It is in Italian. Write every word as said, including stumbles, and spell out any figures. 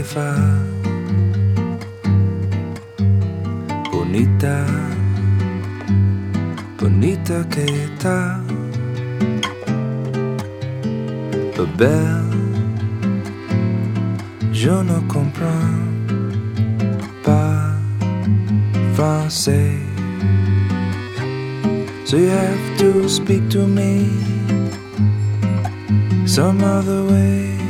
fa. Bonita, bonita che t'ha. Belle, je ne comprends pas français. So you have to speak to me some other way.